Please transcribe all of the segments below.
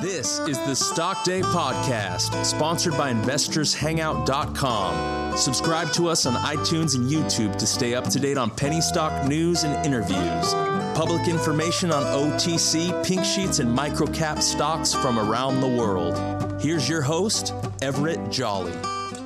This is the Stock Day Podcast, sponsored by InvestorsHangout.com. Subscribe to us on iTunes and YouTube to stay up to date on penny stock news and interviews. Public information on OTC, pink sheets, and microcap stocks from around the world. Here's your host, Everett Jolly.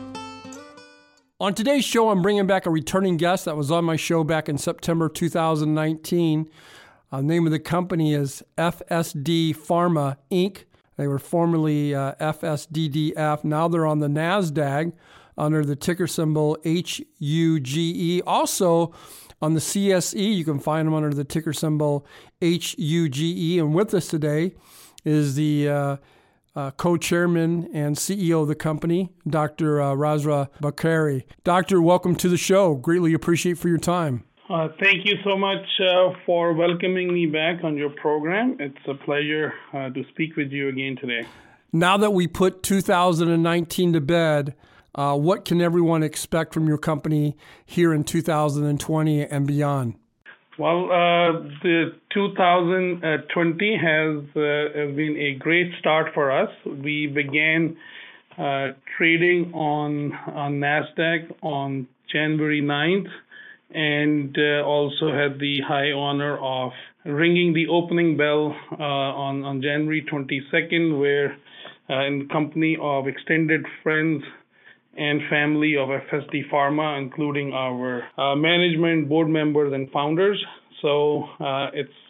On today's show, I'm bringing back a returning guest that was on my show back in September 2019. The name of the company is FSD Pharma, Inc. They were formerly FSDDF. Now they're on the NASDAQ under the ticker symbol HUGE. Also on the CSE, you can find them under the ticker symbol HUGE. And with us today is the co-chairman and CEO of the company, Dr. Razra Bakeri. Doctor, welcome to the show. Greatly appreciate for your time. Thank you so much for welcoming me back on your program. It's a pleasure to speak with you again today. Now that we put 2019 to bed, what can everyone expect from your company here in 2020 and beyond? Well, the 2020 has been a great start for us. We began trading on NASDAQ on January 9th. And also had the high honor of ringing the opening bell on January 22nd, where in the company of extended friends and family of FSD Pharma, including our management, board members, and founders. So it's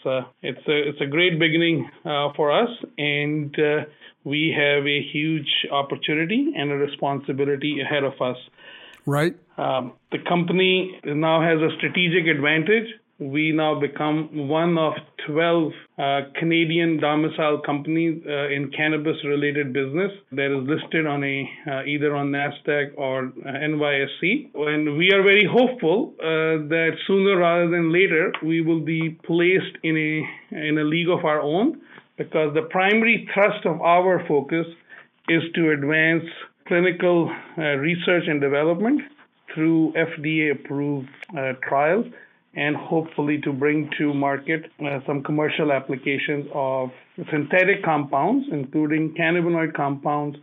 a great beginning for us, and we have a huge opportunity and a responsibility ahead of us. Right. The company now has a strategic advantage. We now become one of 12 Canadian domicile companies in cannabis-related business that is listed on either on NASDAQ or NYSE. And we are very hopeful that sooner rather than later we will be placed in a league of our own, because the primary thrust of our focus is to advance clinical research and development through FDA-approved trials, and hopefully to bring to market some commercial applications of synthetic compounds, including cannabinoid compounds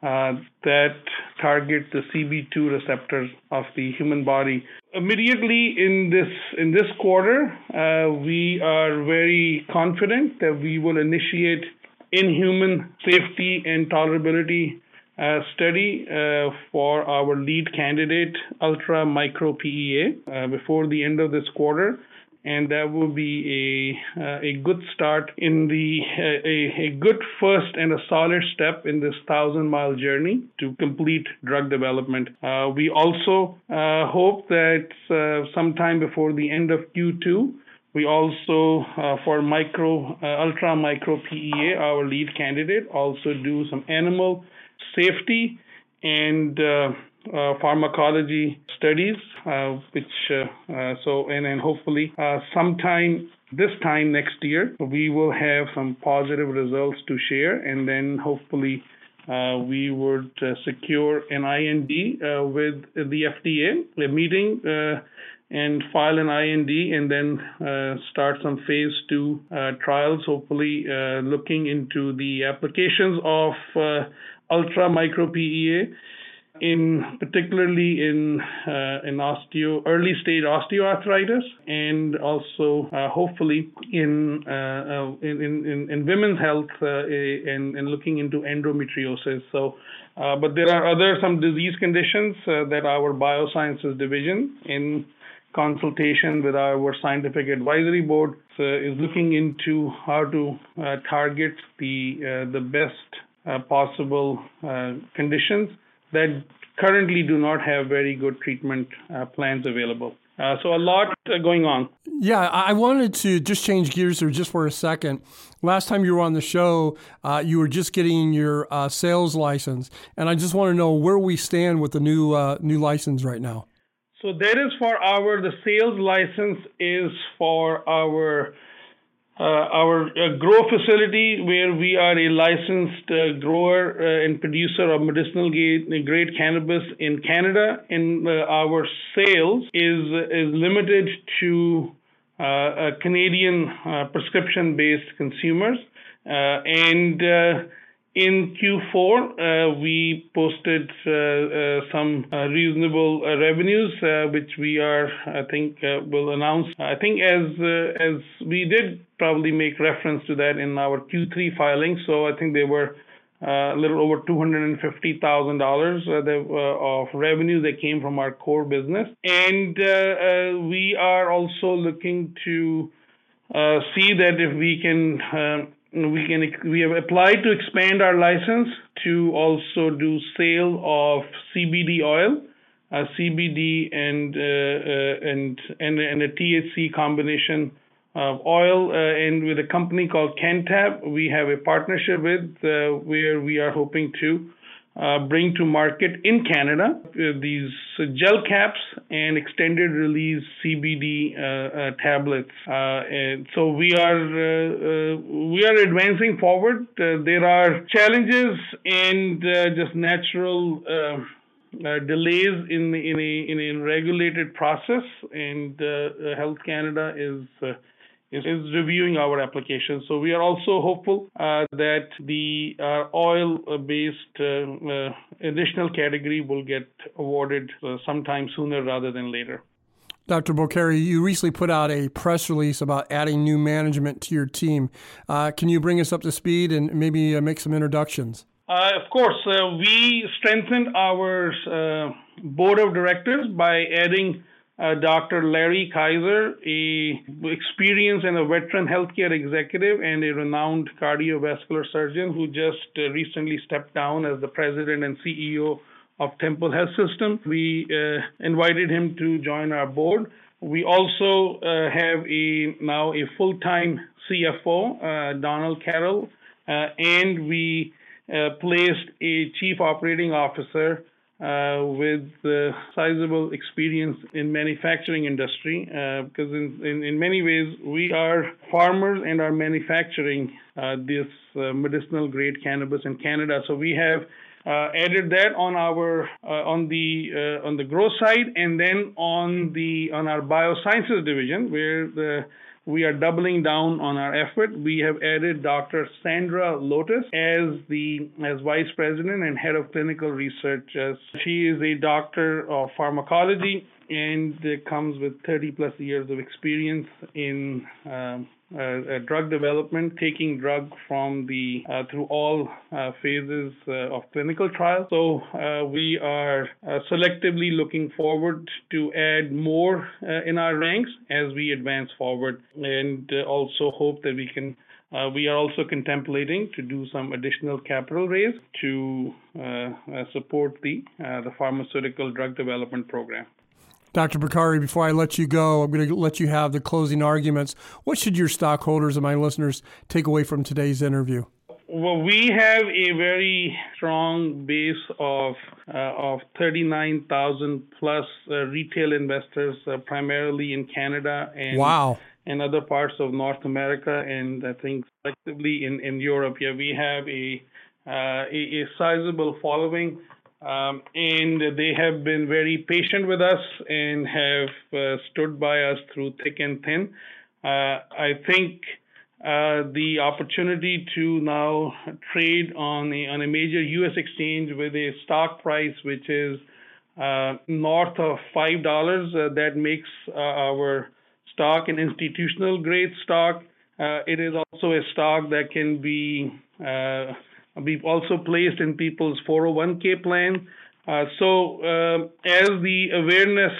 that target the CB2 receptors of the human body. Immediately in this quarter, we are very confident that we will initiate in-human safety and tolerability study for our lead candidate, Ultra Micro PEA, before the end of this quarter, and that will be a good start in a good first and a solid step in this 1,000-mile journey to complete drug development. We also hope that sometime before the end of Q2, we also, for Ultra Micro PEA, our lead candidate, also do some animal safety and pharmacology studies, and hopefully sometime this time next year we will have some positive results to share, and then hopefully we would secure an IND with the FDA, a meeting, and file an IND, and then start some phase 2 trials, hopefully looking into the applications of Ultra Micro PEA, particularly in early stage osteoarthritis, and also hopefully in women's health and looking into endometriosis. So, but there are some disease conditions that our biosciences division, in consultation with our scientific advisory board, is looking into how to target the best possible conditions that currently do not have very good treatment plans available. So a lot going on. Yeah, I wanted to just change gears here just for a second. Last time you were on the show, you were just getting your sales license, and I just want to know where we stand with the new license right now. So that is the sales license is for our grow facility, where we are a licensed grower and producer of medicinal grade cannabis in Canada, and our sales is limited to Canadian prescription-based consumers. And in Q4, we posted some reasonable revenues, which we are, I think, will announce. I think as we did probably make reference to that in our Q3 filing. So I think they were a little over $250,000 of revenue that came from our core business. And we are also looking to see that if we have applied to expand our license to also do sale of CBD oil, CBD and a THC combination of oil, and with a company called Cantab, we have a partnership with where we are hoping to bring to market in Canada these gel caps and extended release CBD tablets. And so we are advancing forward. There are challenges and just natural delays in a regulated process, and Health Canada is reviewing our application. So we are also hopeful that the oil-based additional category will get awarded sometime sooner rather than later. Dr. Bokhari, you recently put out a press release about adding new management to your team. Can you bring us up to speed and maybe make some introductions? Of course. We strengthened our board of directors by adding Dr. Larry Kaiser, a experienced and a veteran healthcare executive and a renowned cardiovascular surgeon who just recently stepped down as the president and CEO of Temple Health System. We invited him to join our board. We also have now a full-time CFO, Donald Carroll, and we placed a chief operating officer with sizable experience in manufacturing industry, because in many ways we are farmers and are manufacturing this medicinal grade cannabis in Canada. So we have added that on our on the growth side, and then on our biosciences division, where we are doubling down on our effort. We have added Dr. Sandra Lotus as Vice President and Head of Clinical Research. She is a doctor of pharmacology and comes with 30 plus years of experience in drug development, taking drug from through all phases of clinical trials. So we are selectively looking forward to add more in our ranks as we advance forward, and also hope that we are also contemplating to do some additional capital raise to support the pharmaceutical drug development program. Dr. Bokhari, before I let you go, I'm going to let you have the closing arguments. What should your stockholders and my listeners take away from today's interview? Well, we have a very strong base of 39,000 plus retail investors, primarily in Canada and other parts of North America, and I think selectively in Europe. Yeah, we have a sizable following. And they have been very patient with us and have stood by us through thick and thin. I think the opportunity to now trade on a major U.S. exchange with a stock price which is north of $5, that makes our stock an institutional grade stock. It is also a stock that can be also placed in people's 401k plan. So as the awareness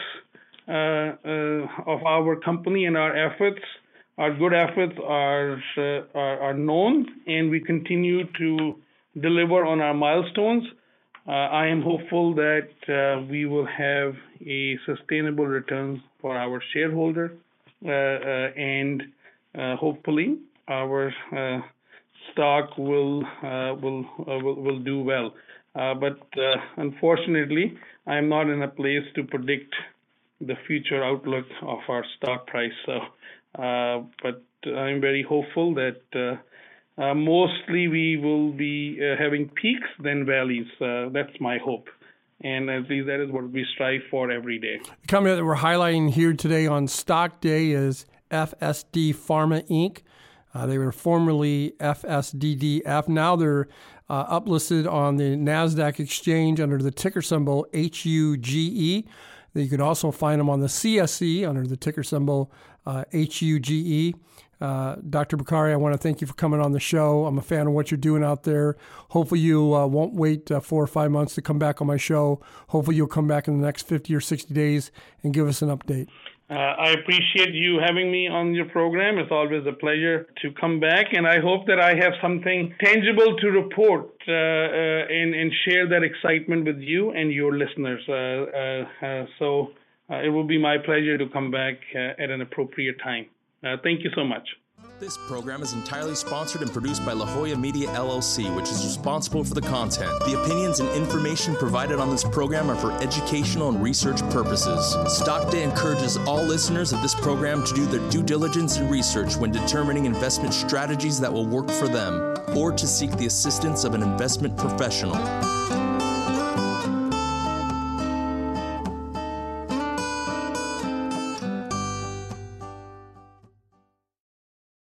of our company and our efforts, our good efforts are known, and we continue to deliver on our milestones, I am hopeful that we will have a sustainable return for our shareholder, and hopefully our stock will do well. But unfortunately, I'm not in a place to predict the future outlook of our stock price. So, but I'm very hopeful that mostly we will be having peaks than valleys. That's my hope. And at least that is what we strive for every day. The company that we're highlighting here today on Stock Day is FSD Pharma Inc. They were formerly FSDDF. Now they're uplisted on the NASDAQ exchange under the ticker symbol HUGE. You can also find them on the CSE under the ticker symbol HUGE. Dr. Bokhari, I want to thank you for coming on the show. I'm a fan of what you're doing out there. Hopefully you won't wait 4 or 5 months to come back on my show. Hopefully you'll come back in the next 50 or 60 days and give us an update. I appreciate you having me on your program. It's always a pleasure to come back, and I hope that I have something tangible to report and share that excitement with you and your listeners. So it will be my pleasure to come back at an appropriate time. Thank you so much. This program is entirely sponsored and produced by La Jolla Media LLC, which is responsible for the content. The opinions and information provided on this program are for educational and research purposes. Stock Day encourages all listeners of this program to do their due diligence and research when determining investment strategies that will work for them, or to seek the assistance of an investment professional.